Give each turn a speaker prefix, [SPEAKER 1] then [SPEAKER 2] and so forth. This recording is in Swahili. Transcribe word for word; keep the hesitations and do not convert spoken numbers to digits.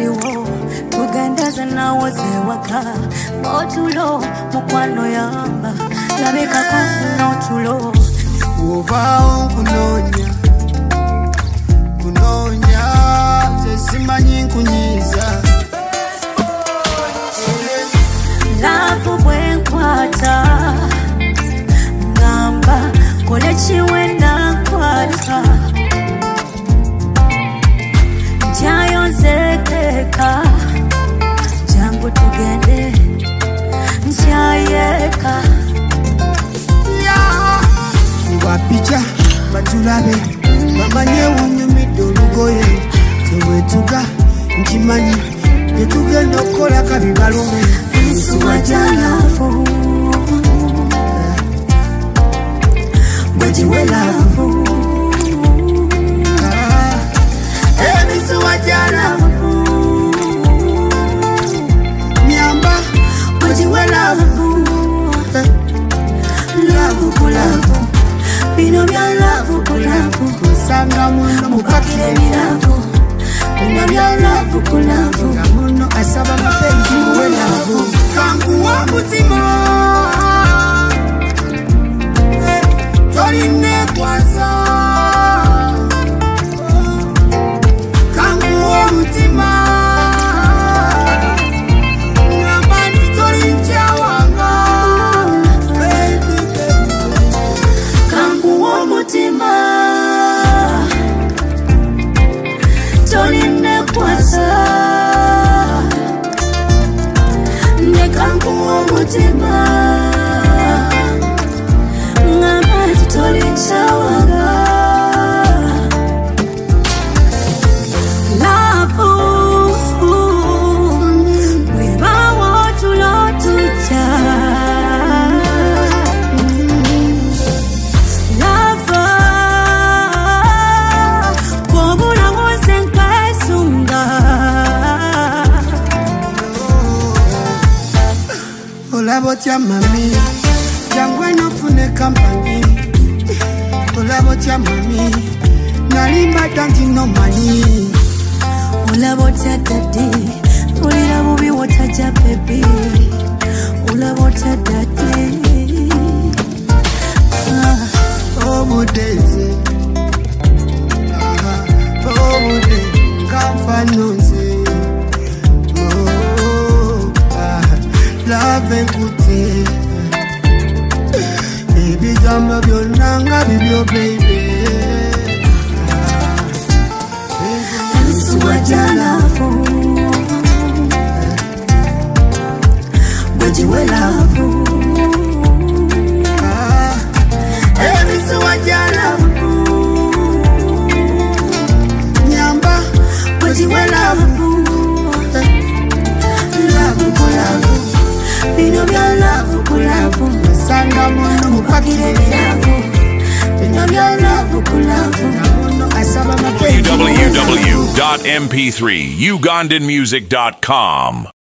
[SPEAKER 1] waliwo tugendeze nawo zewaka otulo mukwano yamba labeka kufuna otulo
[SPEAKER 2] Uvao kunonya kunonya tesimanyi nkunyiza
[SPEAKER 1] lavu bwenkwata ngamba kole chiwenda nkwata njayo nzekeka jangu tugende njayeka
[SPEAKER 2] Wapicha batulabe bamanye unyumidde olugoye tewetuga nkimanyi netugenda okukola kabi balume
[SPEAKER 1] Ensuwa jalafu Bwejiwe lafu Ensuwa jalafu
[SPEAKER 2] Nyamba
[SPEAKER 1] Bwejiwe lafu Lafu kulafu Bino bya lafu kulafu
[SPEAKER 2] Sanga muno
[SPEAKER 1] mupakire milafu Bino bya lafu kulafu
[SPEAKER 2] muno asaba mapenzi we lafu Kangu wa mutima Toline kwaza Kangu wa mutima Ngambani tolinja wanga
[SPEAKER 1] Kangu wa mutima Toline kwaza Ne kangu wa mutima Ngambani tolinja wanga
[SPEAKER 2] Olabotya mami Jangwe nofune kampani Olabotya mami Nalimba tanti no money
[SPEAKER 1] Olabotya daddy Ulira bubi wataja baby Olabotya daddy
[SPEAKER 2] Oh budeze Oh budeze Kamfanonze Love nkute Baby jamba byonanga bibyo baby
[SPEAKER 1] Ensuwa jalafu Bwejiwe lafu Ensuwa jalafu
[SPEAKER 2] Nyamba
[SPEAKER 1] Bwejiwe lafu Lafu kulafu Bino bya lafu kulafu
[SPEAKER 2] Sanga muno mupakire
[SPEAKER 1] milafu Bino bya lafu kulafu
[SPEAKER 2] asaba mapenzi
[SPEAKER 3] w w w dot m p three ugandan music dot com